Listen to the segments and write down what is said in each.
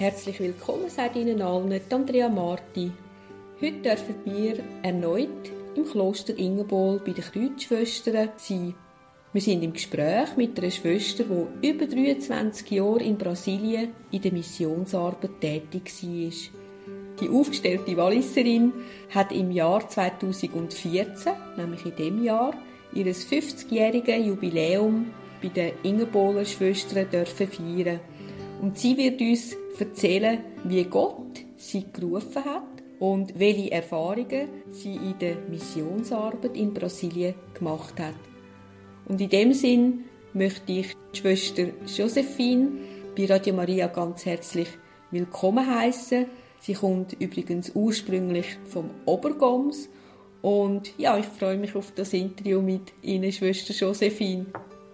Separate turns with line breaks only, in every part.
Herzlich willkommen, sagt Ihnen allen Andrea Marti. Heute dürfen wir erneut im Kloster Ingerbol bei den Kreuzschwestern sein. Wir sind im Gespräch mit einer Schwester, die über 23 Jahre in Brasilien in der Missionsarbeit tätig war. Die aufgestellte Walliserin hat im Jahr 2014, nämlich in diesem Jahr, ihr 50-jähriges Jubiläum bei den Ingerboler Schwestern feiern. Und sie wird uns erzählen, wie Gott sie gerufen hat und welche Erfahrungen sie in der Missionsarbeit in Brasilien gemacht hat. Und in dem Sinn möchte ich die Schwester Josephine bei Radio Maria ganz herzlich willkommen heißen. Sie kommt übrigens ursprünglich vom Obergoms. Und ja, ich freue mich auf das Interview mit Ihnen, Schwester Josephine.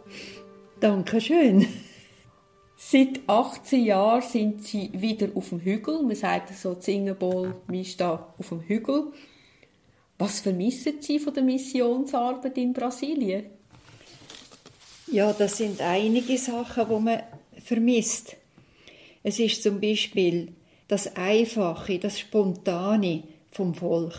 Dankeschön.
Seit 18 Jahren sind Sie wieder auf dem Hügel. Man sagt so, Ingerbol, man ist da auf dem Hügel. Was vermissen Sie von der Missionsarbeit in Brasilien?
Ja, das sind einige Sachen, die man vermisst. Es ist zum Beispiel das Einfache, das Spontane vom Volk.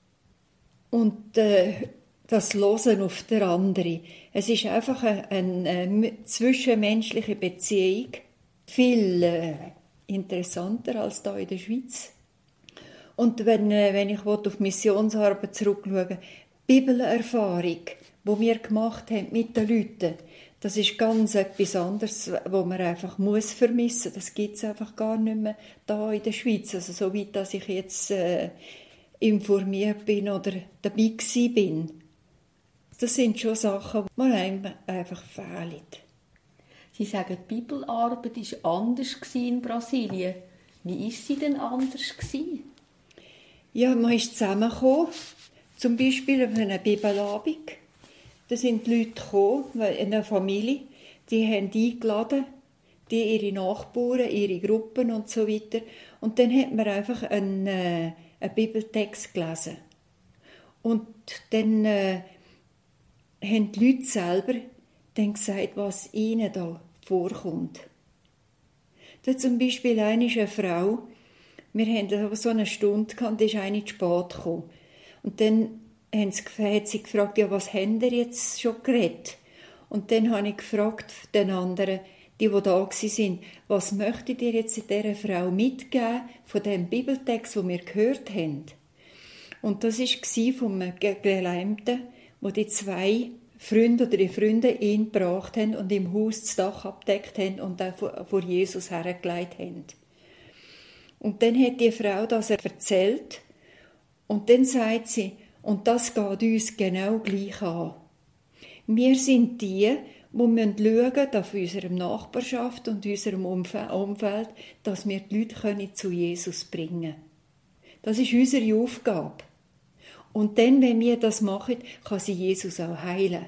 Und das Hören auf den anderen. Es ist einfach eine zwischenmenschliche Beziehung. Viel interessanter als hier in der Schweiz. Und wenn ich auf Missionsarbeit zurückschaue, Bibelerfahrung, die wir gemacht haben mit den Leuten, das ist ganz etwas anderes, was man einfach vermissen muss. Das gibt es einfach gar nicht mehr hier in der Schweiz. Also soweit, dass ich jetzt informiert bin oder dabei gewesen bin. Das sind schon Sachen, die einem einfach fehlen.
Sie sagen, die Bibelarbeit war anders in Brasilien. Wie war sie denn anders?
Ja, man ist zusammengekommen, zum Beispiel auf einer Bibelabend. Da sind die Leute gekommen, eine Familie, die haben eingeladen, ihre Nachbarn, ihre Gruppen und so weiter. Und dann hat man einfach einen Bibeltext gelesen. Und dann haben die Leute selber dann gesagt, was ihnen da vorkommt. Da zum Beispiel eine Frau, wir hatten so eine Stunde gehabt, da ist eine zu spät gekommen. Und dann hat sie gefragt, ja, was habt ihr jetzt schon geredet? Und dann habe ich gefragt den anderen, die da waren, was möchtet ihr jetzt dieser Frau mitgeben von dem Bibeltext, den wir gehört haben? Und das war vom Gelähmten, wo die zwei Freunde oder die Freunde ihn gebracht haben und im Haus das Dach abgedeckt haben und auch vor Jesus hergelegt haben. Und dann hat die Frau das erzählt und dann sagt sie, und das geht uns genau gleich an. Wir sind die schauen auf unserer Nachbarschaft und unserem Umfeld, dass wir die Leute zu Jesus bringen können. Das ist unsere Aufgabe. Und dann, wenn wir das machen, kann sie Jesus auch heilen.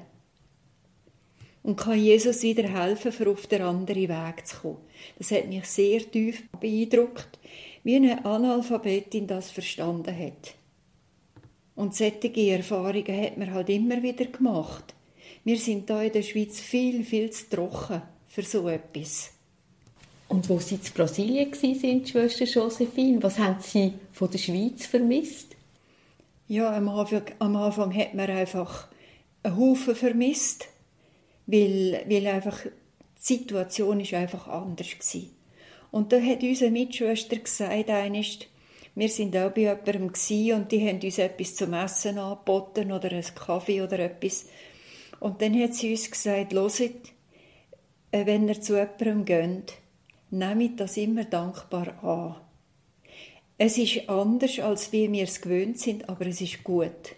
Und kann Jesus wieder helfen, für auf den anderen Weg zu kommen. Das hat mich sehr tief beeindruckt, wie eine Analphabetin das verstanden hat. Und solche Erfahrungen hat man halt immer wieder gemacht. Wir sind hier in der Schweiz viel, viel zu trocken für so etwas.
Und wo Sie in Brasilien waren, Schwester Josephine, was haben Sie von der Schweiz vermisst?
Ja, am Anfang hat man einfach einen Haufen vermisst, weil einfach die Situation ist einfach anders war. Und da hat unsere Mitschwester gesagt, wir sind auch bei jemandem und die haben uns etwas zum Essen angeboten oder einen Kaffee oder etwas. Und dann hat sie uns gesagt, hört, wenn ihr zu jemandem geht, nehmt das immer dankbar an. Es ist anders, als wie wir es gewöhnt sind, aber es ist gut.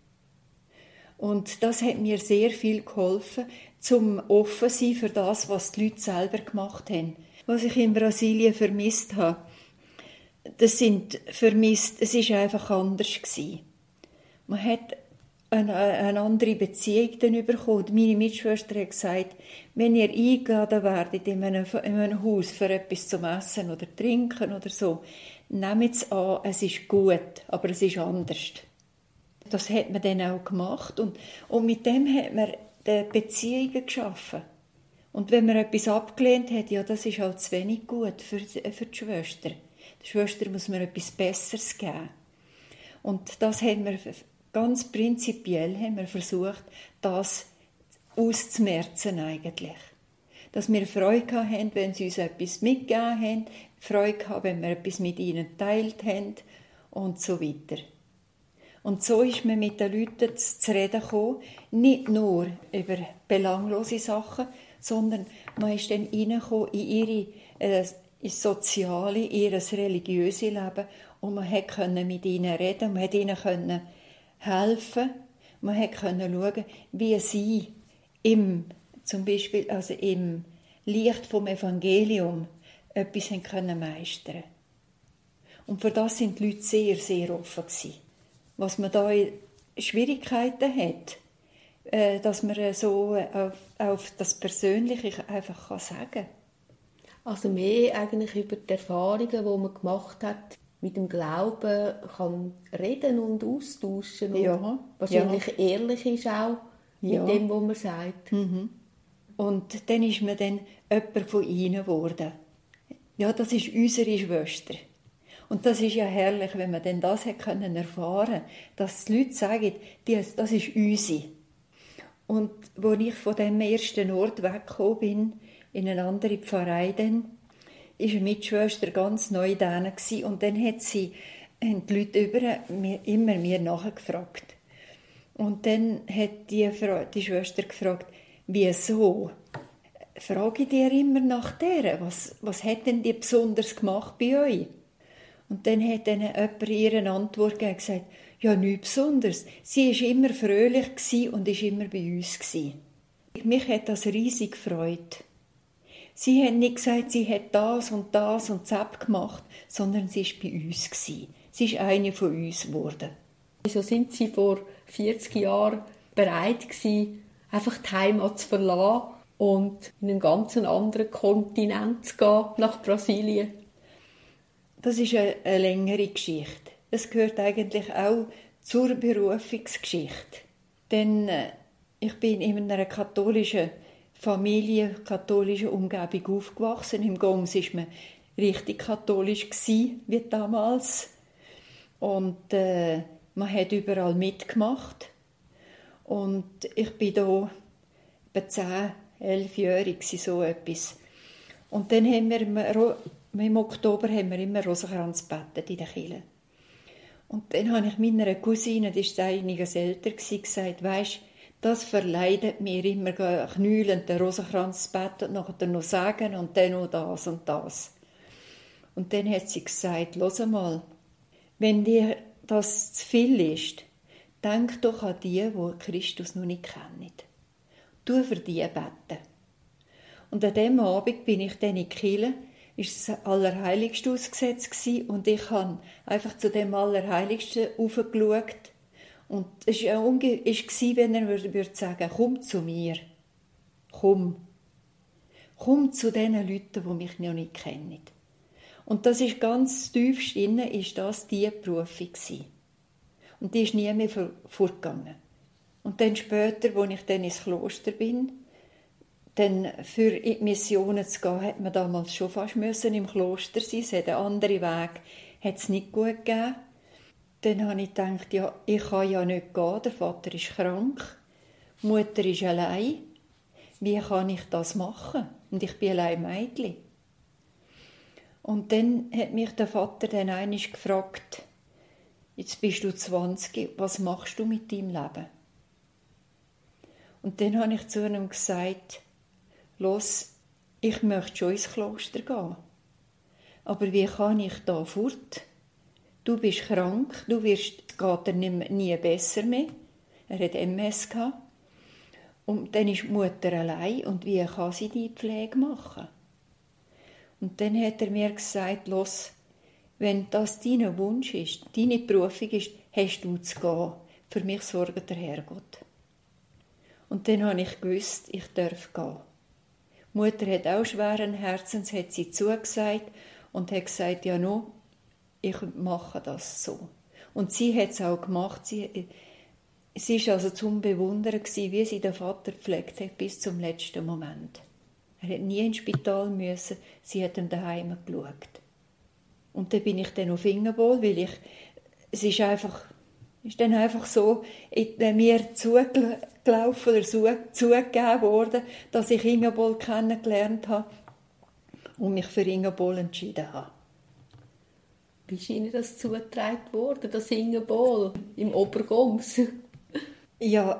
Und das hat mir sehr viel geholfen, zum offen zu sein für das, was die Leute selber gemacht haben. Was ich in Brasilien vermisst habe, es war einfach anders gewesen. Man hat eine andere Beziehung dann bekommen. Meine Mitschwester hat gesagt, wenn ihr eingeladen werdet in einem Haus für etwas zum Essen oder Trinken oder so, nehmt es an, es ist gut, aber es ist anders. Das hat man dann auch gemacht und mit dem hat man Beziehungen geschaffen. Und wenn man etwas abgelehnt hat, ja, das ist halt zu wenig gut für die Schwester. Der Schwester muss man etwas Besseres geben. Und das haben wir ganz prinzipiell versucht, das auszumerzen eigentlich. Dass wir Freude haben, wenn sie uns etwas mitgegeben haben, Freude haben, wenn wir etwas mit ihnen geteilt haben und so weiter. Und so ist man mit den Leuten zu reden gekommen, nicht nur über belanglose Sachen, sondern man ist dann reingekommen in ihre ins soziale, ihr religiöse Leben und man konnte mit ihnen reden, man konnte ihnen helfen, man konnte schauen, wie sie zum Beispiel im Licht vom Evangelium etwas können meistern. Und für das sind die Leute sehr, sehr offen gewesen. Was man da Schwierigkeiten hat, dass man so auf das Persönliche einfach sagen kann.
Also mehr eigentlich über die Erfahrungen, die man gemacht hat, mit dem Glauben kann reden und austauschen. Und
ja,
wahrscheinlich ehrlich ist auch mit dem, was man sagt.
Mhm. Und dann ist man dann jemand von ihnen geworden. Ja, das ist unsere Schwester. Und das ist ja herrlich, wenn man denn das erfahren konnte, dass die Leute sagen, das ist unsere. Und als ich von dem ersten Ort weggekommen bin, in eine andere Pfarrei, dann war eine Mitschwester ganz neu da. Und dann haben die Leute immer mir nachgefragt. Und dann hat die Schwester gefragt, wieso? Frage ich dir immer nach der, was hat denn die besonders gemacht bei euch? Und dann hat jemand ihre Antwort gegeben und gesagt, ja, nichts Besonderes. Sie war immer fröhlich und war immer bei uns. Mich hat das riesig gefreut. Sie hat nicht gesagt, sie hat das und das gemacht, sondern sie war bei uns. Sie ist eine von uns geworden.
Wieso sind Sie vor 40 Jahren bereit gewesen, einfach die Heimat zu verlassen und in einen ganz anderen Kontinent zu gehen, nach Brasilien?
Das ist eine längere Geschichte. Es gehört eigentlich auch zur Berufungsgeschichte. Denn ich bin in einer katholischen Familie, katholischen Umgebung aufgewachsen. Im Goms war man richtig katholisch wie damals. Und man hat überall mitgemacht. Und ich bin da etwa 10, 11-jährig, so etwas. Und dann haben wir im Oktober haben wir immer Rosenkranz gebetet in der Kirche. Und dann habe ich meiner Cousine, die war einiges älter, gesagt, weisst, das verleidet mir immer knüllend den Rosenkranz zu beten und nachher noch sagen und dann noch das und das. Und dann hat sie gesagt, hör mal, wenn dir das zu viel ist, denk doch an die Christus noch nicht kennen. Tu für die beten. Und an diesem Abend bin ich dann in die Kirche, ist das Allerheiligste ausgesetzt und ich habe einfach zu dem Allerheiligsten raufgeschaut. Und es war, wenn er würde sagen, komm zu mir. Komm. Komm zu den Leuten, die mich noch nicht kennen. Und das ist ganz tiefst innen, ist das die Berufung gewesen. Und die ist nie mehr fortgegangen. Und dann später, als ich dann ins Kloster bin, dann für in die Missionen zu gehen, hat man damals schon fast im Kloster sein. Es hat einen anderen Weg, hat es nicht gut gegeben. Dann habe ich gedacht, ja, ich kann ja nicht gehen, der Vater ist krank, die Mutter ist allein. Wie kann ich das machen? Und ich bin allein Mädchen. Und dann hat mich der Vater dann einmal gefragt, jetzt bist du 20, was machst du mit deinem Leben? Und dann habe ich zu ihm gesagt, los, ich möchte schon ins Kloster gehen. Aber wie kann ich da fort? Du bist krank, geht dir nie besser mehr. Er hat MS gehabt. Und dann ist die Mutter allein und wie kann sie die Pflege machen? Und dann hat er mir gesagt, los, wenn das dein Wunsch ist, deine Berufung ist, hast du zu gehen. Für mich sorgt der Herrgott. Und dann habe ich gewusst, ich darf gehen. Die Mutter hat auch schweren Herzens, hat sie zugesagt und hat gesagt, ja no, ich mache das so. Und sie hat es auch gemacht. Sie war also zum Bewundern, wie sie den Vater gepflegt hat, bis zum letzten Moment. Er hat nie ins Spital müssen. Sie hat ihm daheim geschaut. Und dann bin ich dann auf Ingerbol, weil es ist dann einfach so in mir zugelaufen oder zugegeben worden, dass ich Ingerbol kennengelernt habe und mich für Ingerbol entschieden habe.
Wie ist Ihnen das zugetragen worden, das Ingerbol im Obergoms?
Ja,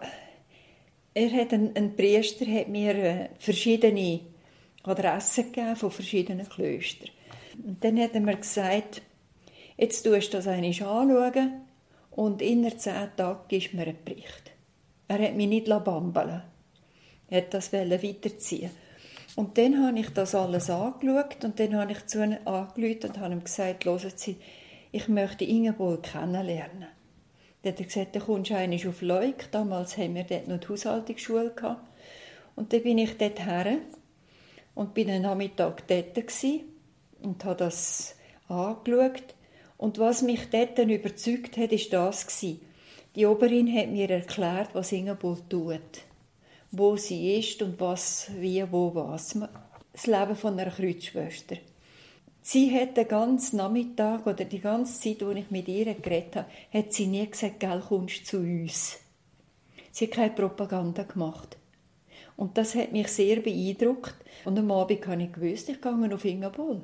ein Priester hat mir verschiedene Adressen gegeben von verschiedenen Klöstern. Und dann hat er mir gesagt, jetzt tust du das einmal anschauen und innerhalb 10 Tagen gibst du mir einen Bericht. Er hat mich nicht bambeln. Er wollte das weiterziehen. Und dann habe ich das alles angeschaut und dann habe ich zu ihm angerufen und habe ihm gesagt, hören Sie, ich möchte Ingerbol kennenlernen. Dann hat er gesagt, dann kommst du einmal auf Leuk. Damals hatten wir dort noch die Haushaltungsschule. Und dann bin ich dort her und bin am Nachmittag dort und habe das angeschaut. Und was mich dort überzeugt hat, war das. Die Oberin hat mir erklärt, was Ingerbol tut. Wo sie ist und was, wie, wo, was. Das Leben von einer Kreuzschwester. Sie hat den ganzen Nachmittag oder die ganze Zeit, als ich mit ihr geredet habe, hat sie nie gesagt, gell, kommst zu uns. Sie hat keine Propaganda gemacht. Und das hat mich sehr beeindruckt. Und am Abend habe ich gewusst, ich gehe auf Ingerbol.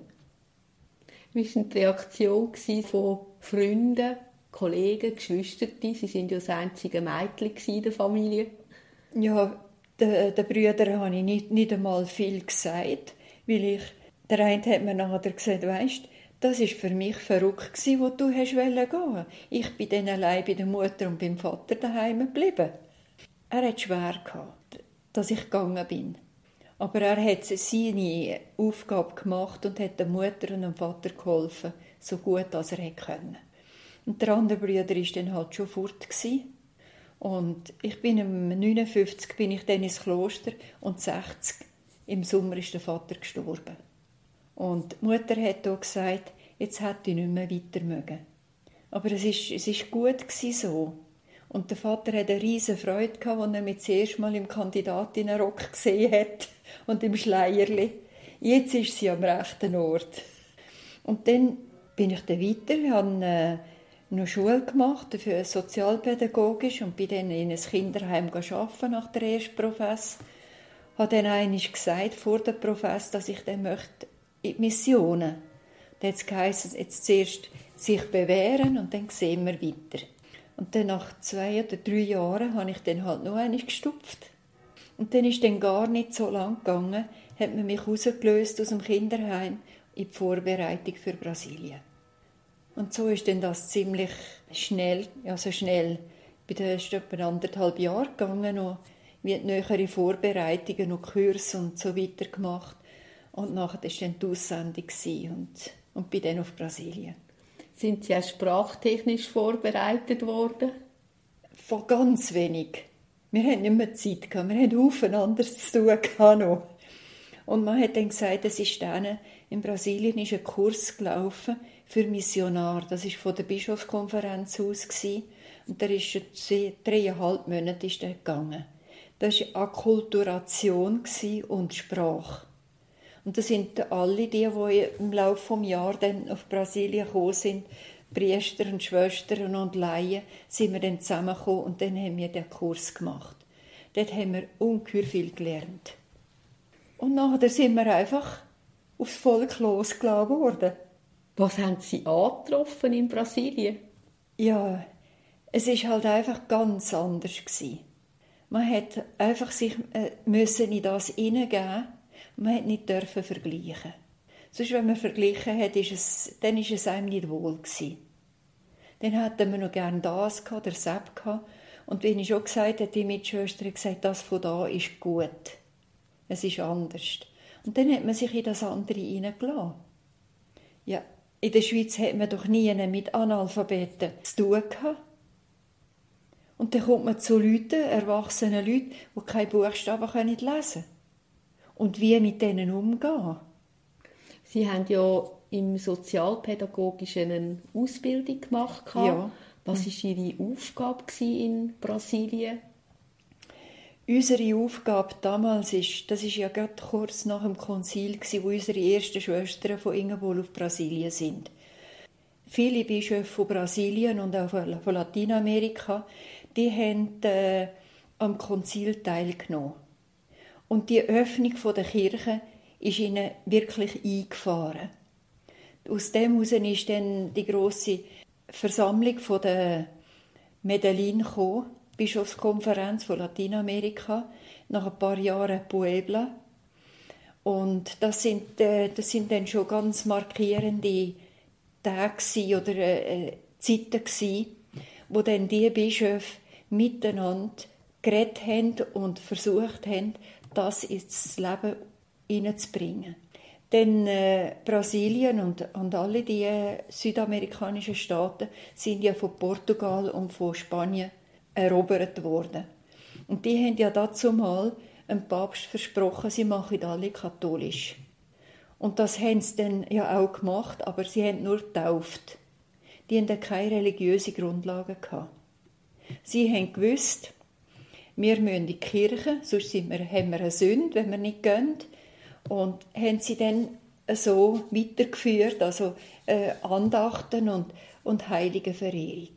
Wie war die Reaktion von Freunden, Kollegen, Geschwistern? Sie waren ja das einzige Mädchen in der Familie.
Ja, den Brüdern habe ich nicht einmal viel gesagt, weil der eine hat mir nachher gesagt, weisst, das war für mich verrückt, wo du gehen wolltest. Ich bin dann allein bei der Mutter und beim Vater daheim geblieben. Er hat schwer gehabt, dass ich gegangen bin. Aber er hat seine Aufgabe gemacht und hat der Mutter und dem Vater geholfen, so gut als er konnte. Und der andere Bruder war dann halt schon fort. Und ich bin im 59 bin ich dann ins Kloster und 60 im Sommer ist der Vater gestorben. Und die Mutter hat auch gesagt, jetzt hätte ich nicht mehr weiter mögen. Aber es ist gut so. Und der Vater hatte eine riesige Freude, als er mich das erste Mal im Kandidatinnenrock gesehen hat und im Schleierli. Jetzt ist sie am rechten Ort. Und dann bin ich dann weiter, habe noch Schule gemacht, für sozialpädagogisch und bin dann in ein Kinderheim arbeiten nach der ersten Profess. Ich habe dann einmal gesagt, vor der Profess, dass ich dann möchte in die Missionen. Dann hat es geheißen, jetzt zuerst sich bewähren und dann sehen wir weiter. Und dann nach 2 oder 3 Jahren habe ich dann halt noch einmal gestupft. Und dann ist dann gar nicht so lang gegangen, hat man mich rausgelöst aus dem Kinderheim in die Vorbereitung für Brasilien. Und so ist dann das ziemlich schnell, also schnell, bei der erst etwa 1,5 Jahre gegangen, noch wie nähere Vorbereitungen und Kurse und so weiter gemacht. Und nachher war dann die Aussendung und bin dann auf Brasilien.
Sind Sie auch sprachtechnisch vorbereitet worden?
Von ganz wenig. Wir hatten nicht mehr Zeit gehabt. Wir hatten Haufen anderes zu tun noch. Und man hat dann gesagt, es ist dann, in Brasilien ist ein Kurs gelaufen für Missionar. Das war von der Bischofskonferenz aus. Und der ist 3,5 Monate ist der gegangen. Das war Akkulturation und Sprache. Und das sind alle die im Laufe des Jahres dann auf Brasilien gekommen sind, Priester und Schwestern und Laien, sind wir dann zusammengekommen und dann haben wir den Kurs gemacht. Dort haben wir ungeheuer viel gelernt. Und nachher sind wir einfach aufs Volk losgelassen worden.
Was haben Sie angetroffen in Brasilien?
Ja, es war halt einfach ganz anders gewesen. Man hat einfach sich müssen in das hineingeben. Man hat nicht dürfen vergleichen. Sonst, wenn man verglichen hat, dann ist es einem nicht wohl gewesen. Dann hätten wir noch gerne das gehabt, der Sepp gehabt. Und wie ich schon gesagt habe, die Mitschwester hat gesagt, das von da ist gut. Es ist anders. Und dann hat man sich in das andere hineingelassen. Ja, in der Schweiz hat man doch nie mit Analphabeten zu tun gehabt. Und dann kommt man zu Leuten, erwachsenen Leuten, die keine Buchstaben lesen können. Und wie mit denen umgehen.
Sie haben ja im Sozialpädagogischen eine Ausbildung gemacht.
Ja.
Was war Ihre Aufgabe in Brasilien?
Unsere Aufgabe damals das ist ja gerade kurz nach dem Konzil, wo unsere ersten Schwestern von Ingerbol auf Brasilien sind. Viele Bischöfe von Brasilien und auch von Lateinamerika, die haben am Konzil teilgenommen. Und die Öffnung der Kirche ist ihnen wirklich eingefahren. Aus dem heraus ist dann die grosse Versammlung von der Medellin gekommen, Bischofskonferenz von Lateinamerika, nach ein paar Jahren Puebla. Und das sind dann schon ganz markierende Tage oder Zeiten gsi, wo dann die Bischöfe miteinander geredet haben und versucht haben, das ins Leben hineinzubringen. Denn Brasilien und alle die südamerikanischen Staaten sind ja von Portugal und von Spanien erobert worden. Und die haben ja dazu mal dem Papst versprochen, sie machen alle katholisch. Und das haben sie dann ja auch gemacht, aber sie haben nur getauft. Die hatten keine religiöse Grundlagen gehabt. Sie haben gewusst, wir müssen in die Kirche, sonst haben wir eine Sünde, wenn wir nicht gehen. Und haben sie dann so weitergeführt, also Andachten und Heiligenverehrung.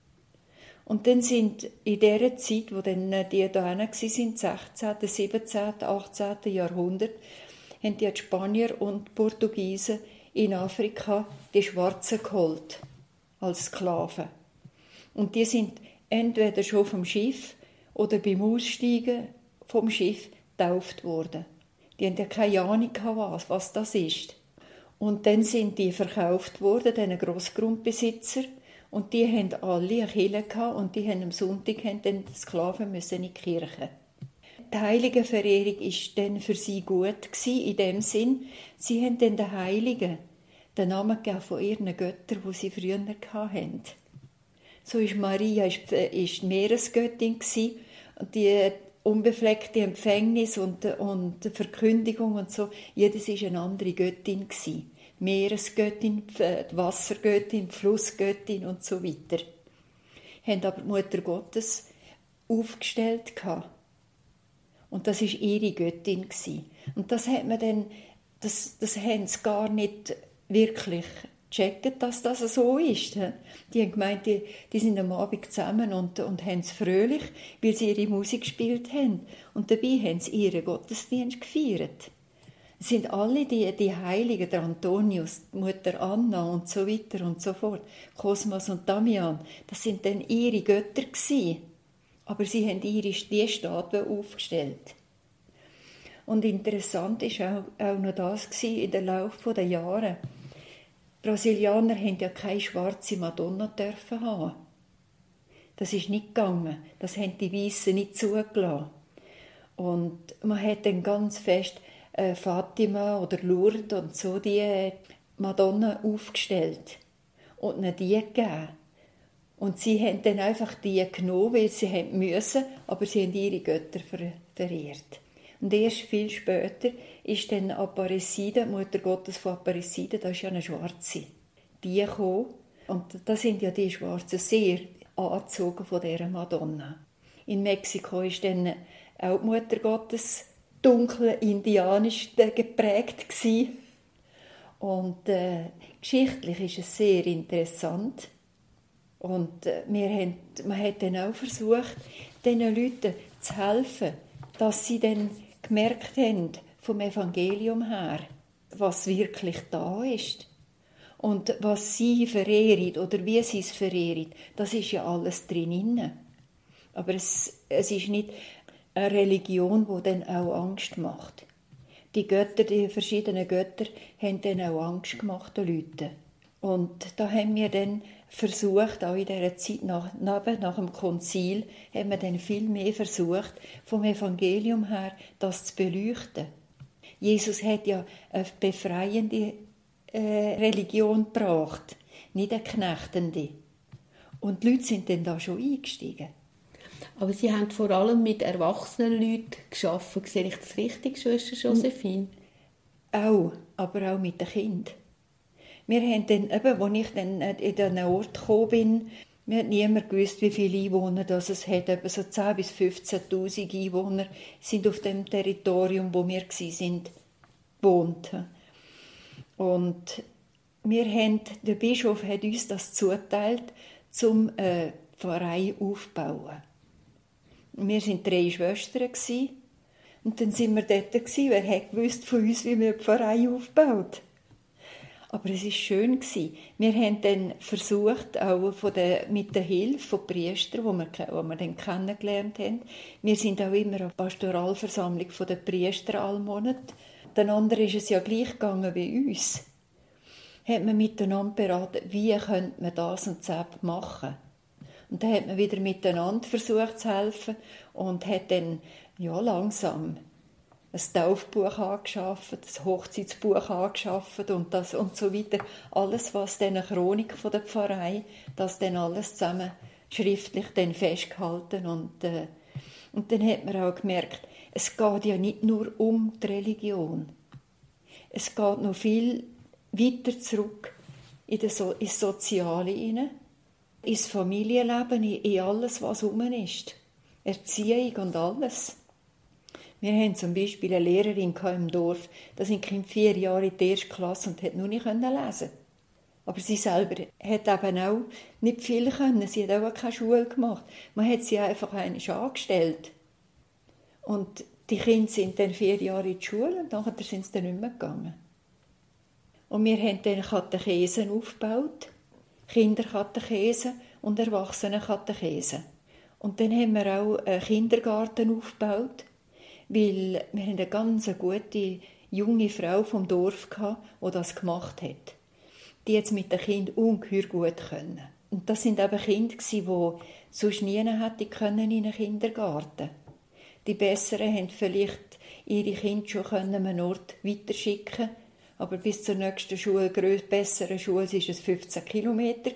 Und dann sind in dieser Zeit, wo dann die da waren, 16., 17., 18. Jahrhundert, haben die Spanier und Portugiesen in Afrika die Schwarzen geholt, als Sklaven. Und die sind entweder schon vom Schiff oder beim Aussteigen vom Schiff getauft worden. Die hatten ja keine Ahnung, was das ist. Und dann sind die verkauft worden, diesen Grossgrundbesitzer. Und die haben alle eine Kirche gehabt und die haben am Sonntag dann die Sklaven müssen in die Kirche. Die Heiligenverehrung war dann für sie gut gewesen, in dem Sinn, sie haben dann den Heiligen den Namen gegeben von ihren Göttern, die sie früher hatten. So war Maria die Meeresgöttin gewesen, und die unbefleckte Empfängnis und Verkündigung und so. Jedes war eine andere Göttin gewesen. Meeresgöttin, die Wassergöttin, die Flussgöttin und so weiter. Haben aber die Mutter Gottes aufgestellt gehabt. Und das war ihre Göttin gewesen. Und das hat man dann, das haben sie gar nicht wirklich gecheckt, dass das so ist. Die haben gemeint, die sind am Abend zusammen und haben es fröhlich, weil sie ihre Musik gespielt haben. Und dabei haben sie ihren Gottesdienst gefeiert. Es sind alle die Heiligen, der Antonius, die Mutter Anna und so weiter und so fort, Kosmas und Damian, das sind dann ihre Götter gewesen. Aber sie haben die Statuen aufgestellt. Und interessant war auch noch das gewesen, in der Laufe der Jahre. Die Brasilianer haben ja keine schwarze Madonna dürfen haben. Das ist nicht gegangen. Das haben die Weißen nicht zugelassen. Und man hat dann ganz fest Fatima oder Lourdes und so die Madonna aufgestellt und ihnen die gegeben. Und sie haben dann einfach die genommen, weil sie müssen, aber sie haben ihre Götter verehrt. Und erst viel später ist dann Aparecida, die Mutter Gottes von Aparecida, das ist ja eine Schwarze, die gekommen. Und da sind ja die Schwarzen sehr angezogen von dieser Madonna. In Mexiko ist dann auch die Mutter Gottes dunkel indianisch geprägt gewesen. Und geschichtlich ist es sehr interessant. Und man hat dann auch versucht, diesen Leuten zu helfen, dass sie dann gemerkt haben, vom Evangelium her, was wirklich da ist. Und was sie verehren oder wie sie es verehren, das ist ja alles drin. Aber es ist nicht eine Religion, die dann auch Angst macht. Die Götter, die verschiedenen Götter, haben dann auch Angst gemacht den Leuten. Und da haben wir dann versucht, auch in dieser Zeit nach dem Konzil, haben wir dann viel mehr versucht, vom Evangelium her das zu beleuchten. Jesus hat ja eine befreiende Religion gebracht, nicht eine knechtende. Und die Leute sind dann da schon eingestiegen.
Aber Sie haben vor allem mit erwachsenen Leuten gearbeitet. Sehe ich das richtig, Schwester Josephine?
Auch, aber auch mit den Kindern. Wir haben dann, als ich dann in diesen Ort gekommen bin, Wir haben niemand gewusst, wie viele Einwohner das es hat. Etwa so 10.000 bis 15.000 Einwohner sind auf dem Territorium, wo wir waren, gewohnt. Und der Bischof hat uns das zugeteilt, um eine Pfarrei aufzubauen. Wir waren 3 Schwestern. Und dann waren wir dort. Wer hat gewusst von uns, wie man eine Pfarrei aufbaut? Aber es war schön. Wir haben dann versucht, auch mit der Hilfe von Priestern, die wir dann kennengelernt haben. Wir sind auch immer an der Pastoralversammlung der Priester alle Monate. Den anderen ist es ja gleich gegangen wie uns. Hat man miteinander beraten, wie könnte man das und das machen. Und dann hat man wieder miteinander versucht zu helfen und hat dann langsam ein Taufbuch angeschafft, ein Hochzeitsbuch angeschafft und so weiter. Alles, was dann eine Chronik von der Pfarrei, das dann alles zusammen schriftlich dann festgehalten. Und dann hat man auch gemerkt, es geht ja nicht nur um die Religion. Es geht noch viel weiter zurück ins Soziale hinein, ins Familienleben, in alles, was rum ist. Erziehung und alles. Wir haben zum Beispiel eine Lehrerin im Dorf, da sind Kinder 4 Jahre in der ersten Klasse und hat nur nicht lesen. Aber sie selber hat eben auch nicht viel können. Sie hat auch keine Schule gemacht. Man hat sie einfach angestellt. Und die Kinder sind dann 4 Jahre in die Schule und nachher sind sie dann nicht mehr gegangen. Und wir haben dann Katechesen aufgebaut, Kinderkatechesen und Erwachsenenkatechesen. Und dann haben wir auch einen Kindergarten aufgebaut, weil wir eine ganz gute junge Frau vom Dorf hatten, die das gemacht hat. Die jetzt mit den Kindern ungeheuer gut können. Und das sind eben Kinder, die sonst nie hätten in einen Kindergarten. Die Besseren haben vielleicht ihre Kinder schon an einen Ort weiterschicken, aber bis zur nächsten Schule, besseren Schule, war es 15 Kilometer.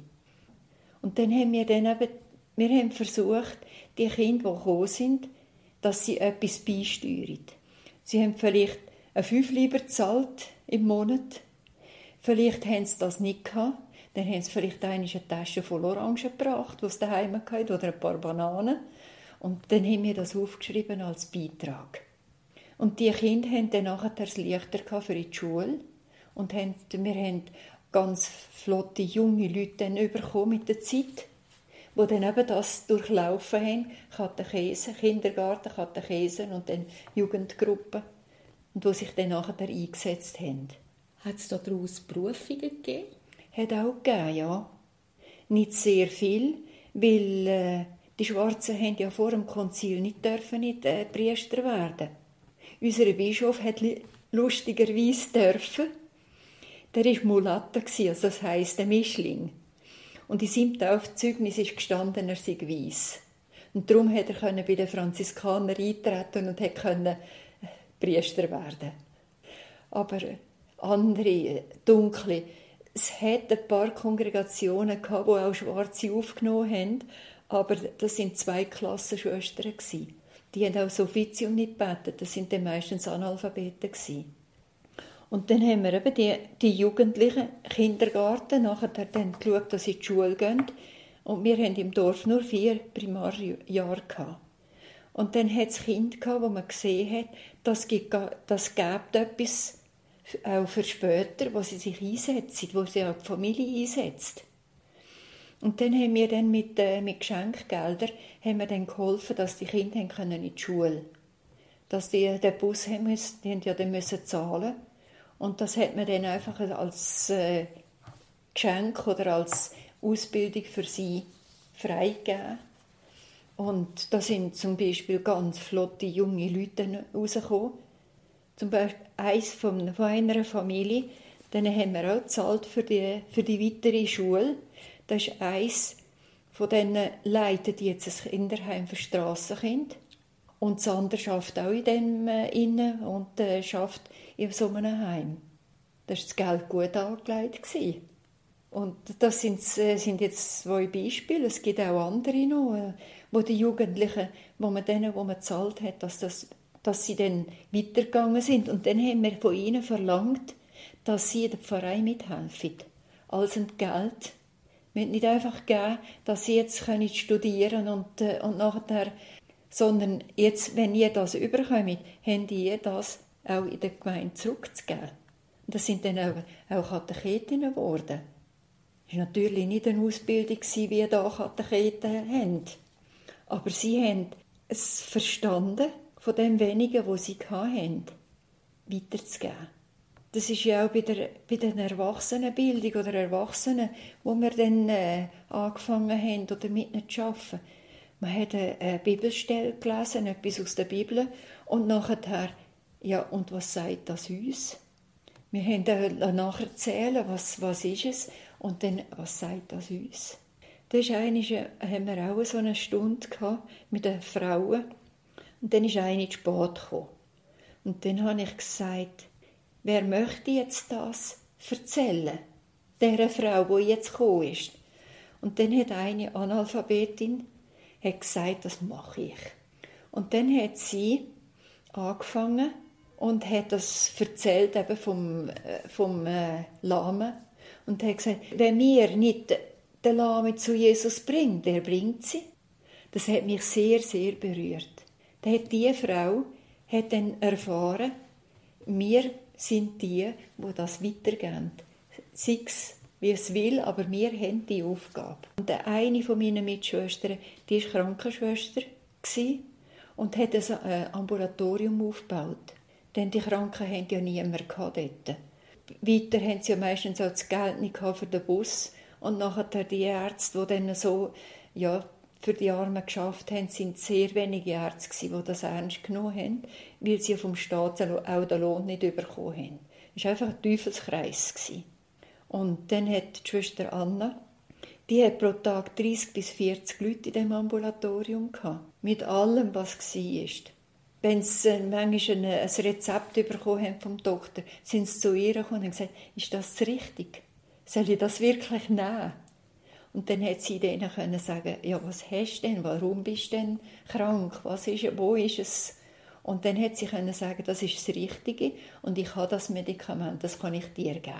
Und dann haben wir haben versucht, die Kinder, die gekommen sind, dass sie etwas beisteuern. Sie haben vielleicht 5 Lieber gezahlt im Monat. Vielleicht haben sie das nicht gehabt. Dann haben sie vielleicht eine Tasche voll Orangen gebracht, die sie daheim hatten, oder ein paar Bananen. Und dann haben wir das aufgeschrieben als Beitrag. Und die Kinder hatten dann nachher das leichter für die Schule. Und wir haben ganz flotte junge Leute dann bekommen mit der Zeit, die dann eben das durchlaufen haben, Katechesen, Kindergarten, Katechesen und dann Jugendgruppen, und die sich dann nachher eingesetzt haben.
Hat es daraus Berufungen gegeben?
Hat auch gegeben, ja. Nicht sehr viel, weil die Schwarzen haben ja vor dem Konzil nicht Priester werden. Unser Bischof hat lustigerweise dürfen. Der war Mulatte, also das heisst ein Mischling. Und in seinem Taufzeugnis ist gestanden, er sei weiss. Und darum konnte er bei den Franziskanern eintreten und konnte Priester werden. Aber andere, dunkle, es hat ein paar Kongregationen gehabt, die auch Schwarze aufgenommen haben, aber das waren 2 Klassenschwestern. Die haben auch das Offizium nicht gebetet, das waren dann meistens Analphabeten. Und dann haben wir eben die Jugendlichen Kindergarten, nachher dann geschaut, dass sie in die Schule gehen. Und wir hatten im Dorf nur 4 Primarjahre gehabt. Und dann hat es Kinder gehabt, wo man gesehen hat, das gibt etwas auch für später, wo sie sich einsetzen, wo sie auch die Familie einsetzt. Und dann haben wir dann mit Geschenkgeldern geholfen, dass die Kinder in die Schule können. Dass die den Bus haben müssen, die ja dann müssen zahlen. Und das hat man dann einfach als Geschenk oder als Ausbildung für sie freigegeben. Und da sind zum Beispiel ganz flotte junge Leute rausgekommen. Zum Beispiel eins von einer Familie, dann haben wir auch gezahlt für die weitere Schule. Das ist eins von denen leitet jetzt ein Kinderheim für Strassenkinder. Und das andere arbeitet auch in dem innen und arbeitet in so einem Heim. Das war das Geld gut angelegt. Und das sind jetzt 2 Beispiele. Es gibt auch andere noch, wo die Jugendlichen, wo man gezahlt hat, dass sie dann weitergegangen sind. Und dann haben wir von ihnen verlangt, dass sie in der Pfarrei mithelfen. Als Entgelt, Wir haben nicht einfach gegeben, dass sie jetzt studieren können und nachher, sondern jetzt, wenn ihr das überkommt, habt ihr das auch in der Gemeinde zurückzugeben. Und das sind dann auch Katechetinnen geworden. Es war natürlich nicht eine Ausbildung, wie hier Katecheten haben. Aber sie haben es verstanden, von dem Wenigen, was sie hatten, weiterzugeben. Das ist ja auch bei der Erwachsenenbildung oder Erwachsenen, wo wir dann angefangen haben, oder mit ihnen zu arbeiten. Man hat eine Bibelstelle gelesen, etwas aus der Bibel, und nachher, ja, und was sagt das uns? Wir haben nacherzählen, was ist es, und dann, was sagt das uns? Da haben wir auch so eine Stunde mit den Frauen, und dann ist eine zu spät gekommen. Und dann habe ich gesagt, wer möchte jetzt das erzählen? Der Frau, die jetzt gekommen ist. Und dann hat eine Analphabetin gesagt, das mache ich. Und dann hat sie angefangen und hat das erzählt eben vom Lahmen. Und hat gesagt, wenn wir nicht den Lahmen zu Jesus bringen, der bringt sie. Das hat mich sehr, sehr berührt. Da hat diese Frau dann erfahren, wir sind die das weitergeben. Sei es, wie es will, aber wir haben die Aufgabe. Und eine von meinen Mitschwestern, die war Krankenschwester und hat ein Ambulatorium aufgebaut. Denn die Kranken hatten ja niemanden dort. Weiter haben sie ja meistens auch das Geld nicht für den Bus. Und nachher die Ärzte, die dann so, ja, für die Armen geschafft haben, sind sehr wenige Ärzte, die das ernst genommen haben, weil sie vom Staat auch den Lohn nicht bekommen haben. Es war einfach ein Teufelskreis. Und dann hat die Schwester Anna, die hat pro Tag 30 bis 40 Leute in diesem Ambulatorium gehabt, mit allem, was war. Wenn sie manchmal ein Rezept bekommen haben vom Doktor, sind sie zu ihr gekommen und haben gesagt, ist das richtig? Soll ich das wirklich nehmen? Und dann hat sie denen sagen, ja, was hast du denn? Warum bist du denn krank? Wo ist es? Und dann hat sie sagen, das ist das Richtige und ich habe das Medikament, das kann ich dir geben.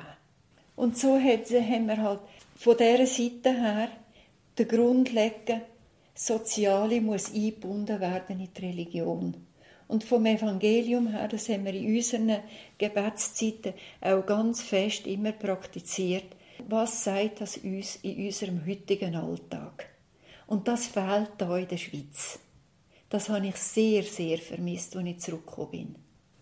Und so haben wir halt von dieser Seite her den Grund legen, das Soziale muss eingebunden werden in die Religion. Und vom Evangelium her, das haben wir in unseren Gebetszeiten auch ganz fest immer praktiziert. Was sagt das uns in unserem heutigen Alltag? Und das fehlt hier in der Schweiz. Das habe ich sehr, sehr vermisst, als ich zurückgekommen bin.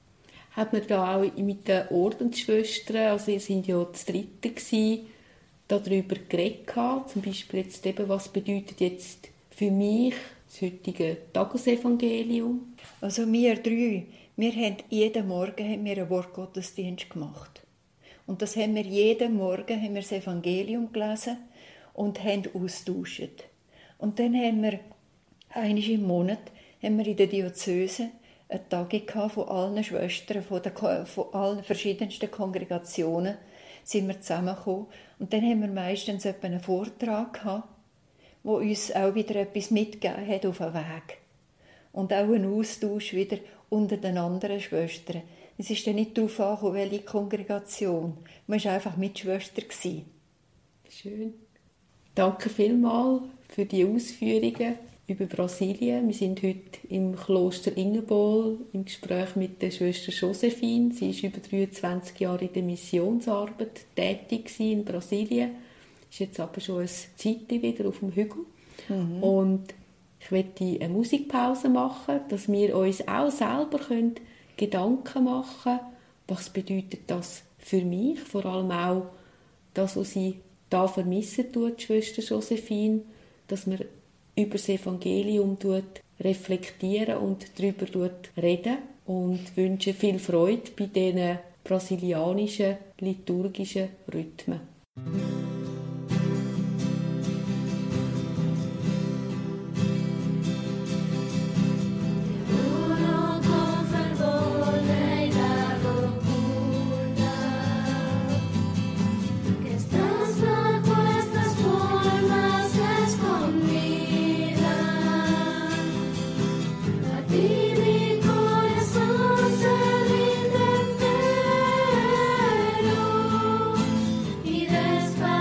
Hat man da auch mit den Ordensschwestern, also ihr seid ja das Dritte, darüber geredet, zum Beispiel jetzt eben, was bedeutet jetzt für mich das heutige Tagesevangelium?
Also wir drei, jeden Morgen einen Wortgottesdienst gemacht. Und das haben wir jeden Morgen das Evangelium gelesen und haben austauscht. Und dann haben wir einmal im Monat in der Diözese eine Tagung von allen Schwestern, von allen verschiedensten Kongregationen sind wir zusammengekommen. Und dann haben wir meistens etwa einen Vortrag gehabt, der uns auch wieder etwas mitgegeben hat auf den Weg. Und auch einen Austausch wieder unter den anderen Schwestern. Es ist dann nicht darauf angekommen, welche Kongregation. Man war einfach Mitschwester.
Schön. Danke vielmals für die Ausführungen über Brasilien. Wir sind heute im Kloster Ingerbol im Gespräch mit der Schwester Josephine. Sie ist über 23 Jahre in der Missionsarbeit tätig in Brasilien. Ist jetzt aber schon eine Zeit wieder auf dem Hügel. Mhm. Und ich möchte eine Musikpause machen, dass wir uns auch selber Gedanken machen können, was bedeutet das für mich, vor allem auch das, was sie da vermissen tut, die Schwester Josephine, dass man über das Evangelium reflektieren und darüber reden und wünsche viel Freude bei diesen brasilianischen liturgischen Rhythmen.
Y después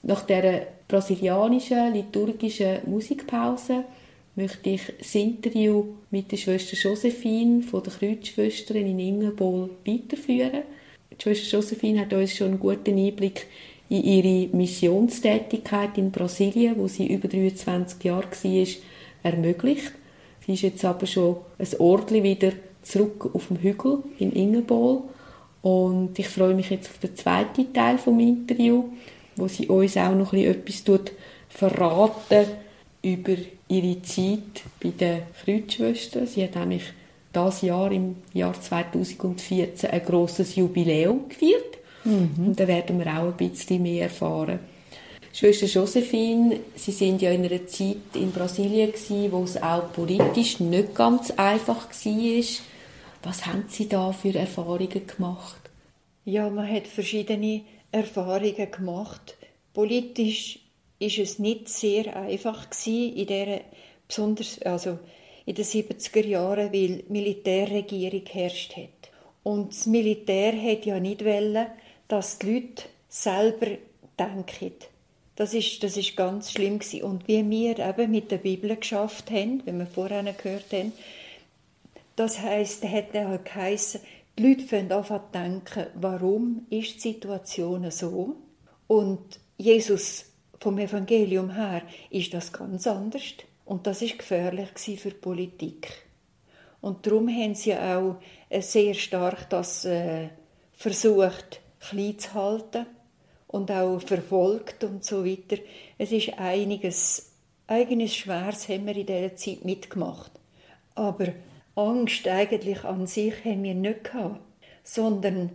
Nach dieser brasilianischen liturgischen Musikpause möchte ich das Interview mit der Schwester Josephine von der Kreuzschwestern in Ingenbol weiterführen. Die Schwester Josephine hat uns schon einen guten Einblick in ihre Missionstätigkeit in Brasilien, wo sie über 23 Jahre war, ermöglicht. Sie ist jetzt aber schon ein Ortli wieder zurück auf dem Hügel in Ingenbol. Und ich freue mich jetzt auf den zweiten Teil des Interviews, wo sie uns auch noch etwas verraten über ihre Zeit bei den Kreuzschwestern. Sie hat nämlich dieses Jahr, im Jahr 2014, ein grosses Jubiläum gefeiert. Und da werden wir auch ein bisschen mehr erfahren. Schwester Josephine, Sie sind ja in einer Zeit in Brasilien gewesen, wo es auch politisch nicht ganz einfach war. Was haben Sie da für Erfahrungen gemacht?
Ja, man hat verschiedene Erfahrungen gemacht. Politisch ist es nicht sehr einfach gewesen, besonders in den 70er Jahren, weil die Militärregierung herrscht hat. Und das Militär hat ja nicht wollen, dass die Leute selber denken. Das ist ganz schlimm gewesen. Und wie wir eben mit der Bibel geschafft haben, wie wir vorhin gehört haben, das heisst, hat halt geheissen, die Leute fangen an zu denken, warum ist die Situation so? Und Jesus vom Evangelium her ist das ganz anders. Und das ist gefährlich für die Politik. Und darum haben sie auch sehr stark das versucht, klein zu halten und auch verfolgt und so weiter. Es ist einiges Schweres haben wir in dieser Zeit mitgemacht. Aber Angst eigentlich an sich haben wir nicht gehabt, sondern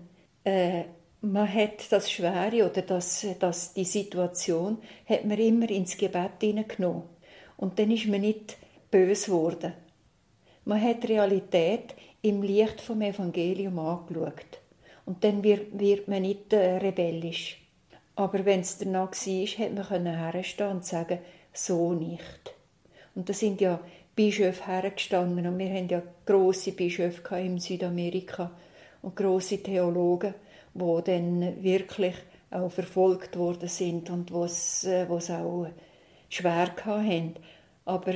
man hat das Schwere oder die Situation hat man immer ins Gebet hineingenommen. Und dann ist man nicht böse geworden. Man hat die Realität im Licht vom Evangelium angeschaut. Und dann wird man nicht rebellisch. Aber wenn es danach war, hat man herstehen und sagen, so nicht. Und da sind ja Bischöfe hergestanden. Und wir haben ja grosse Bischöfe in Südamerika und grosse Theologen, die dann wirklich auch verfolgt worden sind und was auch schwer hatten. Aber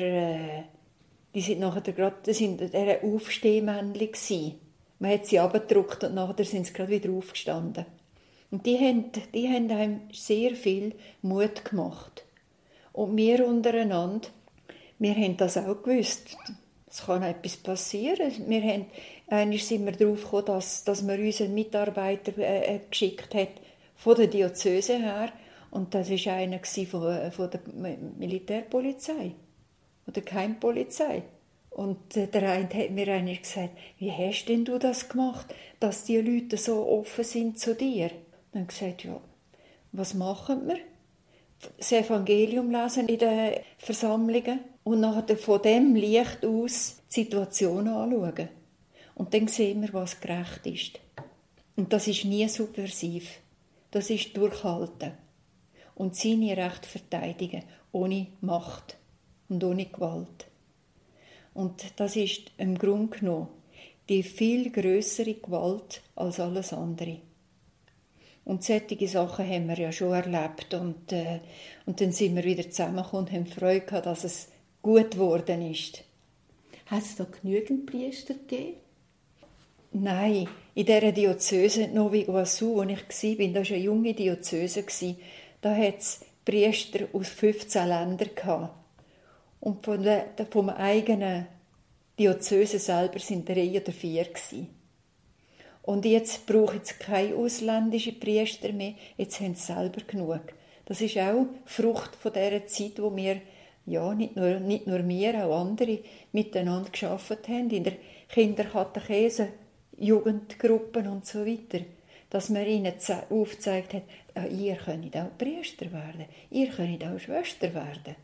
die sind nachher gerade Aufstehmännchen. Man hat sie abgedruckt und nachher sind sie gerade wieder aufgestanden. Und die haben einem sehr viel Mut gemacht. Und wir untereinander, wir haben das auch gewusst. Es kann etwas passieren. Einmal sind wir darauf gekommen, dass man uns einen Mitarbeiter geschickt hat, von der Diözese her. Und das war einer von der Militärpolizei oder Geheimpolizei. Und der eine hat mir einmal gesagt, wie hast denn du das gemacht, dass die Leute so offen sind zu dir? Und dann gesagt, ja, was machen wir? Das Evangelium lesen in den Versammlungen und nachher von dem Licht aus die Situation anschauen. Und dann sehen wir, was gerecht ist. Und das ist nie subversiv. Das ist durchhalten. Und seine Rechte verteidigen, ohne Macht und ohne Gewalt. Und das ist im Grunde genommen die viel grössere Gewalt als alles andere. Und solche Sachen haben wir ja schon erlebt. Und dann sind wir wieder zusammengekommen und haben Freude gehabt, dass es gut geworden ist.
Hat es da genügend Priester gegeben?
Nein, in dieser Diözese Novi Iguaçu, wo ich war, das war eine junge Diözese, da hat es Priester aus 15 Ländern gehabt. Und vom eigenen Diözese selber sind 3 oder 4 gewesen. Und jetzt brauchen sie keine ausländischen Priester mehr, jetzt haben sie selber genug. Das ist auch Frucht von dieser Zeit, wo wir, ja, nicht nur wir, auch andere miteinander gearbeitet haben, in der Kinderkatechese, Jugendgruppen und so weiter. Dass man ihnen aufgezeigt hat, ihr könnt auch Priester werden, ihr könnt auch Schwester werden.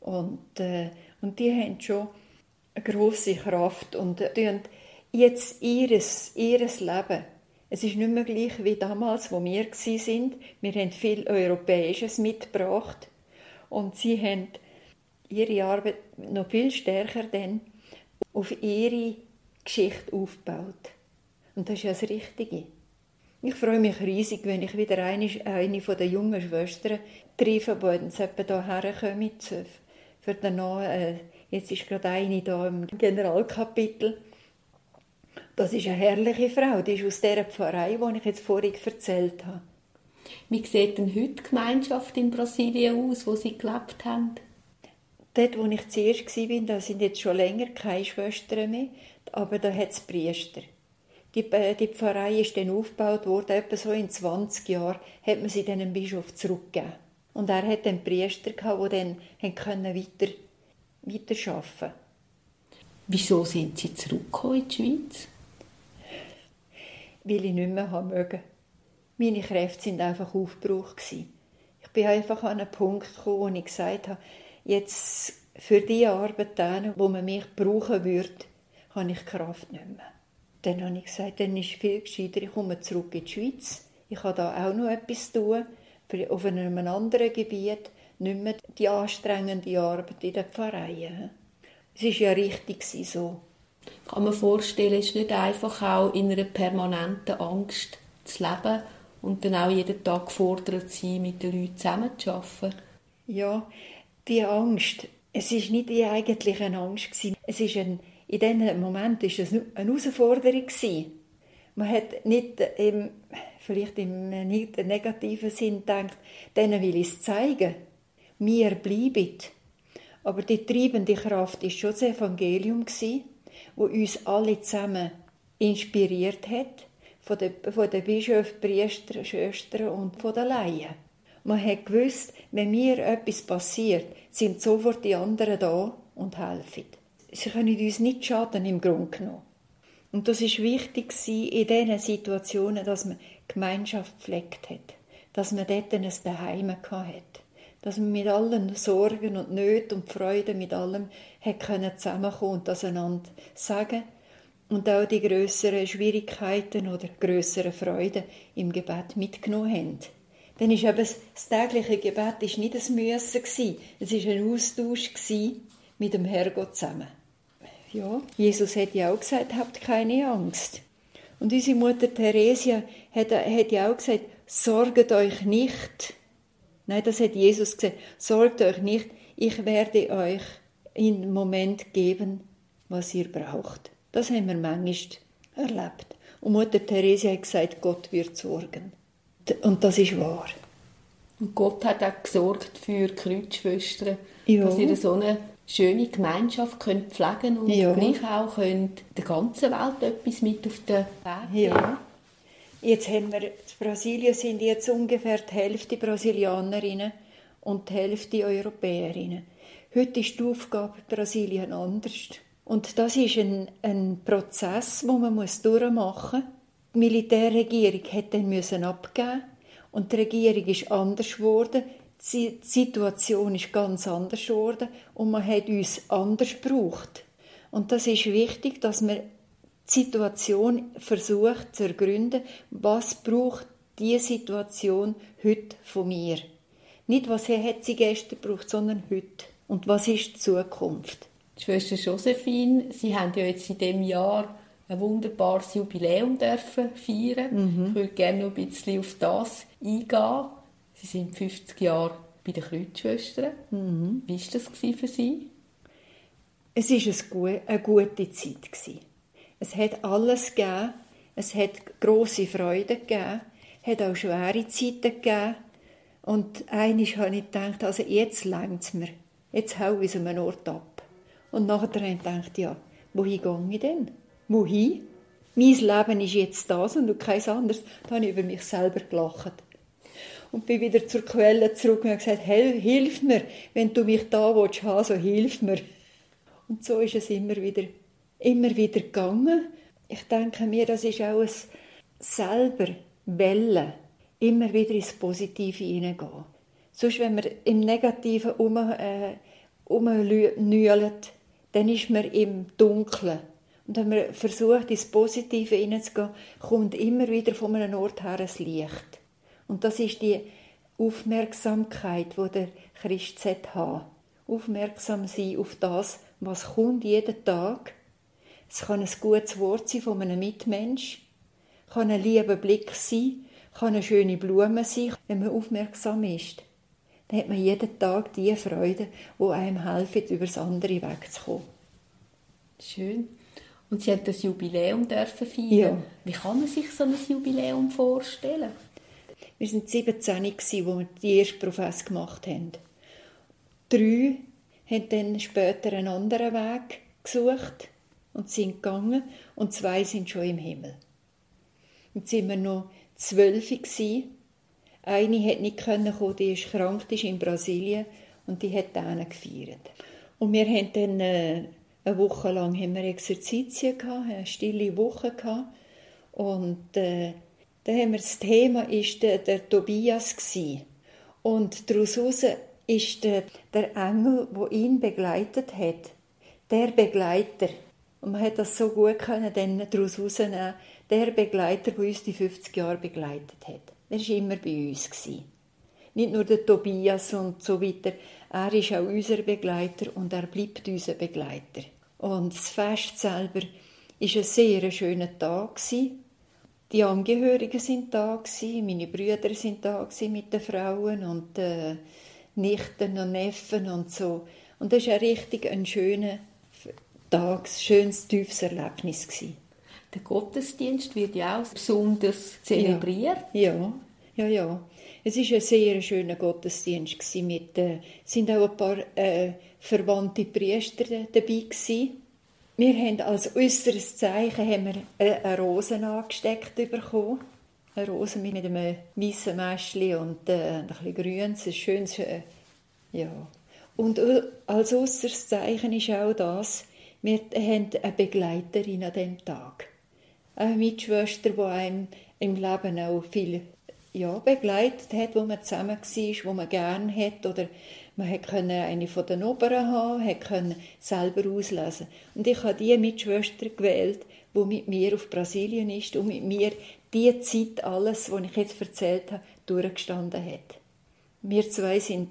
Und die haben schon eine grosse Kraft und jetzt ihres Leben. Es ist nicht mehr gleich wie damals, wo wir waren. Wir haben viel Europäisches mitgebracht und sie haben ihre Arbeit noch viel stärker dann auf ihre Geschichte aufgebaut. Und das ist ja das Richtige. Ich freue mich riesig, wenn ich wieder eine von den jungen Schwestern treffe, die jetzt etwa hierher kommen, für danach, jetzt ist gerade eine da im Generalkapitel. Das ist eine herrliche Frau, die ist aus dieser Pfarrei, die ich jetzt vorhin erzählt habe.
Wie sieht denn heute die Gemeinschaft in Brasilien aus, wo Sie gelebt haben?
Dort, wo ich zuerst war, da sind jetzt schon länger keine Schwestern mehr, aber da hat es Priester. Die Pfarrei ist dann aufgebaut worden, etwa so in 20 Jahren hat man sie dann dem Bischof zurückgegeben. Und er hat dann Priester gehabt, die dann weiter arbeiten.
Wieso sind Sie zurückgekommen in die Schweiz?
Weil ich nicht mehr mögen. Meine Kräfte waren einfach aufgebraucht. Ich bin einfach an einen Punkt gekommen, wo ich gesagt habe, jetzt für die Arbeit, wo man mich brauchen würde, habe ich Kraft nicht mehr. Dann habe ich gesagt, dann ist es viel gescheiter, ich komme zurück in die Schweiz. Ich kann da auch noch etwas tun, auf einem anderen Gebiet, nicht mehr die anstrengende Arbeit in den Pfarreien. Es war ja richtig so.
Ich kann mir vorstellen, es ist nicht einfach auch in einer permanenten Angst zu leben und dann auch jeden Tag gefordert zu sein, mit den Leuten zusammenzuarbeiten.
Ja, die Angst, es war nicht die eigentliche Angst. Es ist in diesem Moment war es eine Herausforderung. Man hat nicht vielleicht im negativen Sinn gedacht, denen will ich es zeigen. Mir bleiben. Aber die treibende Kraft war schon das Evangelium, das uns alle zusammen inspiriert hat, von den Bischöfen, Priestern, Schwestern und von den Laien. Man hat gewusst, wenn mir etwas passiert, sind sofort die anderen da und helfen. Sie können uns nicht schaden, im Grunde genommen. Und das war wichtig in diesen Situationen, dass man Gemeinschaft gepflegt hat, dass man dort ein Zuhause hatte, dass man mit allen Sorgen und Nöten und Freuden, mit allem zusammenkommen und das einander sagen und auch die grösseren Schwierigkeiten oder grösseren Freuden im Gebet mitgenommen haben. Dann ist eben das tägliche Gebet nicht ein Müssen, es war ein Austausch mit dem Herrgott zusammen. Ja, Jesus hat ja auch gesagt, habt keine Angst. Und unsere Mutter Theresia hat ja auch gesagt, sorgt euch nicht. Nein, das hat Jesus gesagt, sorgt euch nicht, ich werde euch im Moment geben, was ihr braucht. Das haben wir manchmal erlebt. Und Mutter Theresia hat gesagt, Gott wird sorgen. Und das ist wahr.
Und Gott hat auch gesorgt für die Kreuzschwestern,
ja,
dass sie so eine schöne Gemeinschaft pflegen können und
ja,
gleich auch können der ganzen Welt etwas mit auf den Weg geben.
Ja. Jetzt haben wir, in Brasilien sind jetzt ungefähr die Hälfte Brasilianerinnen und die Hälfte Europäerinnen. Heute ist die Aufgabe Brasilien anders. Und das ist ein Prozess, den man durchmachen muss. Die Militärregierung hat dann abgeben und die Regierung ist anders geworden. Die Situation ist ganz anders geworden und man hat uns anders gebraucht. Und das ist wichtig, dass man die Situation versucht zu ergründen, was braucht diese Situation heute von mir. Nicht, was hat sie gestern gebraucht, sondern heute. Und was ist die Zukunft?
Schwester Josephine, Sie haben ja jetzt in diesem Jahr ein wunderbares Jubiläum feiern. Ich würde gerne noch ein bisschen auf das eingehen. Sie sind 50 Jahre bei den Kreuzschwestern. Wie war das für Sie?
Es war eine gute Zeit. Es hat alles gegeben. Es hat grosse Freude gegeben. Es hat auch schwere Zeiten gegeben. Und einmal habe ich gedacht, also jetzt reicht es mir. Jetzt haue ich es an einem Ort ab. Und nachher habe ich gedacht, ja, wohin gehe ich denn? Wohin? Mein Leben ist jetzt das und kein anderes. Da habe ich über mich selber gelacht. Und bin wieder zur Quelle zurück und habe gesagt, hey, hilf mir, wenn du mich da haben willst, so hilf mir. Und so ist es immer wieder gegangen. Ich denke mir, das ist auch ein selber Wellen, immer wieder ins Positive hineingehen. Sonst, wenn man im Negativen rumnühlt, dann ist man im Dunkeln. Und wenn man versucht, ins Positive hineinzugehen, kommt immer wieder von einem Ort her ein Licht. Und das ist die Aufmerksamkeit, die der Christ haben. Aufmerksam sein auf das, was kommt jeden Tag. Es kann ein gutes Wort sein von einem Mitmensch, kann ein lieber Blick sein, kann eine schöne Blume sein, wenn man aufmerksam ist. Dann hat man jeden Tag die Freude, die einem helfen, über das andere wegzukommen.
Schön. Und Sie haben das Jubiläum dürfen feiern.
Ja.
Wie kann man sich so ein Jubiläum vorstellen?
Wir waren 17, als wir die erste Profess gemacht haben. 3 haben dann später einen anderen Weg gesucht und sind gegangen. Und 2 sind schon im Himmel. Jetzt waren wir noch 12 gewesen. Eine hat nicht kommen, die ist krank, die ist in Brasilien und die hat dann gefeiert. Und wir haben dann eine Woche lang haben wir Exerzitien gehabt, eine stille Woche gehabt. Und dann haben wir das Thema ist der Tobias gewesen. Und daraus ist der Engel, der ihn begleitet hat, der Begleiter. Und man hat das so gut können, dann daraus herausnehmen, der Begleiter, der uns die 50 Jahre begleitet hat. Er war immer bei uns. Nicht nur der Tobias und so weiter. Er ist auch unser Begleiter und er bleibt unser Begleiter. Und das Fest selber war ein sehr schöner Tag. Die Angehörigen waren da, meine Brüder waren da mit den Frauen und Nichten und Neffen und so. Und das war ein schöner Tag, ein schönes, tiefes Erlebnis.
Der Gottesdienst wird ja auch besonders zelebriert.
Ja. Es war ein sehr schöner Gottesdienst. Sind auch ein paar verwandte Priester dabei gewesen. Wir haben als äußeres Zeichen eine Rose angesteckt bekommen. Eine Rose mit einem weißen Mäschchen und ein bisschen grünes, ein schönes, ja. Und als äußeres Zeichen ist auch das, wir haben eine Begleiterin an diesem Tag. Eine Mitschwester, die einem im Leben auch viel begleitet hat, wo man zusammen war, wo man gerne hat. Oder man konnte eine von den Oberen haben, konnte selber auslesen. Und ich habe die Mitschwester gewählt, die mit mir auf Brasilien ist und mit mir die Zeit, alles, was ich jetzt erzählt habe, durchgestanden hat. Wir 2 sind,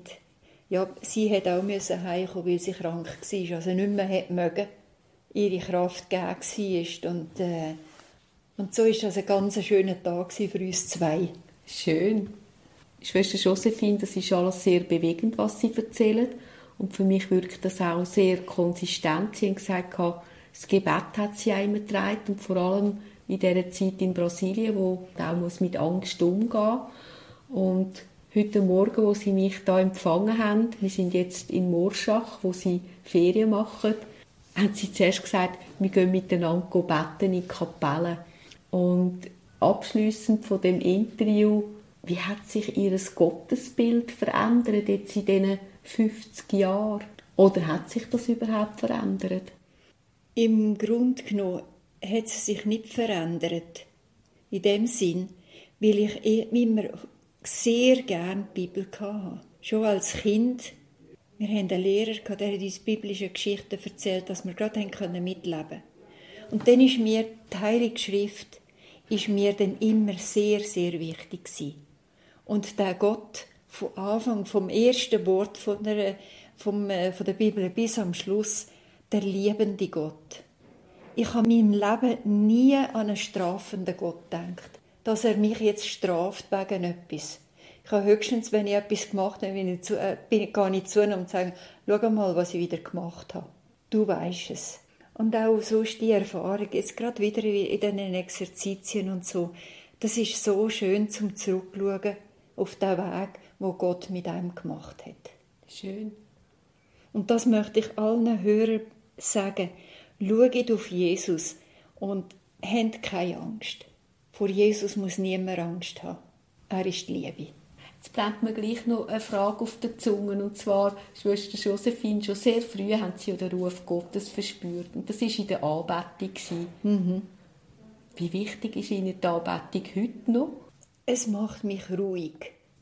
sie hat auch heimkommen, weil sie krank war, also nicht mehr mögen, ihre Kraft gegeben war. Und so war das ein ganz schöner Tag für uns 2.
Schön. Schwester Josephine, das ist alles sehr bewegend, was Sie erzählen. Und für mich wirkt das auch sehr konsistent. Sie haben gesagt, das Gebet hat Sie auch immer getragen. Und vor allem in dieser Zeit in Brasilien, wo auch mit Angst umgehen muss. Und heute Morgen, wo Sie mich da empfangen haben, wir sind jetzt in Morschach, wo Sie Ferien machen, haben Sie zuerst gesagt, wir gehen miteinander beten in die Kapelle. Und abschliessend von dem Interview, wie hat sich Ihr Gottesbild verändert jetzt in diesen 50 Jahren? Oder hat sich das überhaupt verändert?
Im Grunde genommen hat es sich nicht verändert. In dem Sinn, weil ich immer sehr gerne die Bibel hatte. Schon als Kind. Wir hatten einen Lehrer, der uns biblische Geschichten erzählt, dass wir gerade mitleben konnten. Und dann ist mir die Heilige Schrift mir dann immer sehr, sehr wichtig gewesen. Und der Gott, vom Anfang, vom ersten Wort von der Bibel bis am Schluss, der liebende Gott. Ich habe in meinem Leben nie an einen strafenden Gott gedacht, dass er mich jetzt straft wegen etwas. Ich habe höchstens, wenn ich etwas gemacht habe, gehe ich zu ihm und sage, schau mal, was ich wieder gemacht habe. Du weisst es. Und auch sonst die Erfahrung, jetzt gerade wieder in diesen Exerzitien und so, das ist so schön zum Zurückschauen auf den Weg, wo Gott mit einem gemacht hat.
Schön.
Und das möchte ich allen Hörern sagen. Schaut auf Jesus und habt keine Angst. Vor Jesus muss niemand Angst haben. Er ist die Liebe.
Jetzt bleibt mir gleich noch eine Frage auf der Zunge. Und zwar, Schwester Josephine, schon sehr früh haben Sie den Ruf Gottes verspürt. Und das war in der Anbetung.
Mhm.
Wie wichtig ist Ihnen die Anbetung heute noch?
Es macht mich ruhig.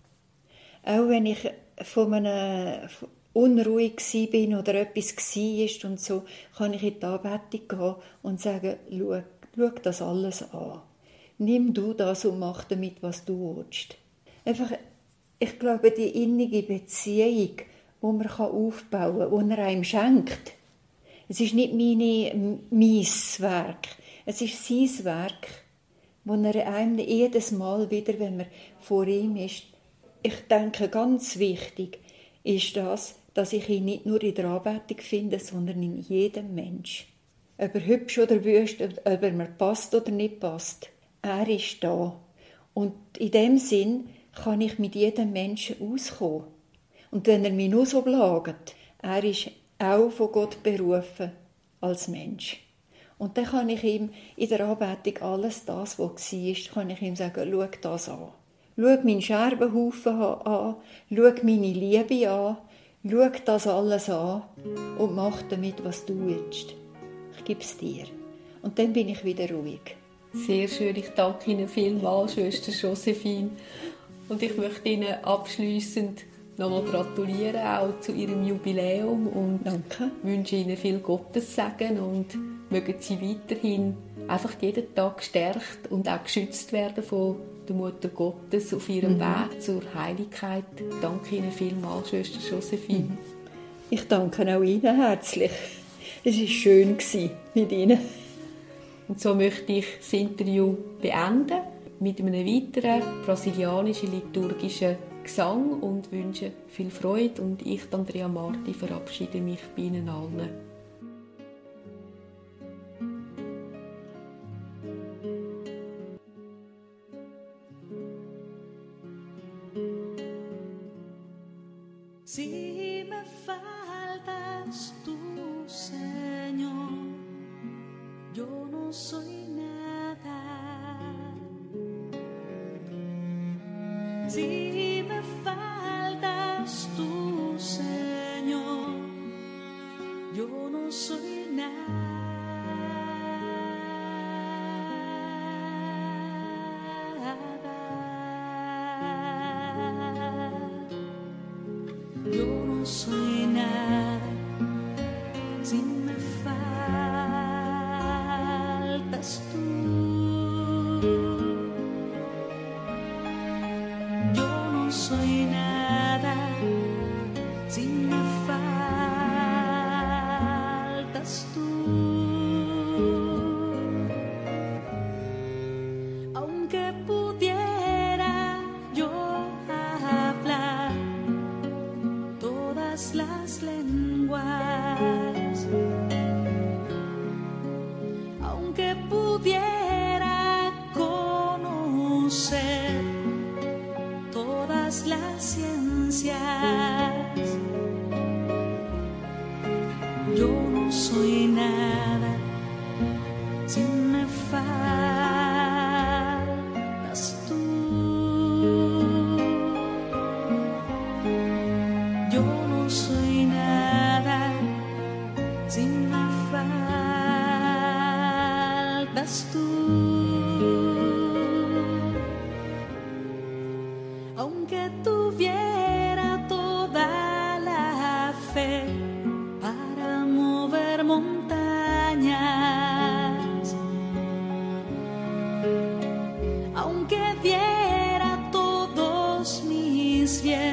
Auch wenn ich von einem unruhig bin oder etwas war und so, kann ich in die Anbetung gehen und sagen, schau das alles an. Nimm du das und mach damit, was du willst. Einfach, ich glaube, die innige Beziehung, die man aufbauen kann, die er einem schenkt. Es ist nicht mein Werk, es ist sein Werk, wo er einem jedes Mal wieder, wenn man vor ihm ist, ich denke, ganz wichtig ist das, dass ich ihn nicht nur in der Anbetung finde, sondern in jedem Mensch. Ob er hübsch oder wüst, ob er mir passt oder nicht passt, er ist da. Und in dem Sinn kann ich mit jedem Menschen auskommen. Und wenn er mich nur so plagt, er ist auch von Gott berufen als Mensch. Und dann kann ich ihm in der Anbetung alles das, was war, kann ich ihm sagen, schau das an. Schau meinen Scherbenhaufen an, schau meine Liebe an, schau das alles an und mach damit, was du willst. Ich gebe es dir. Und dann bin ich wieder ruhig.
Sehr schön, ich danke Ihnen vielmals, Schwester Josephine. Und ich möchte Ihnen abschliessend nochmal gratulieren, auch zu Ihrem Jubiläum. Und
danke.
Wünsche Ihnen viel Gottessegen und mögen Sie weiterhin einfach jeden Tag gestärkt und auch geschützt werden von der Mutter Gottes auf Ihrem Weg zur Heiligkeit. Ich danke Ihnen vielmals, Schwester Josephine.
Ich danke auch Ihnen herzlich. Es war schön mit Ihnen.
Und so möchte ich das Interview beenden mit einem weiteren brasilianischen liturgischen Gesang und wünsche viel Freude. Und ich, Andrea Marti, verabschiede mich bei Ihnen allen.
Si me faltas tú, Señor, yo no soy nada. Si me faltas tú, Señor, yo no soy nada. Yo no soy nada si me faltas tú. Yo no soy nada si me faltas tú. Aunque pudiera yo hablar todas las lenguas, aunque pudiera conocer todas las ciencias, yo no soy nada si me faltas tú. Yo no soy nada si me faltas tú. Aunque tuviera toda la fe para mover montañas, aunque diera todos mis bienes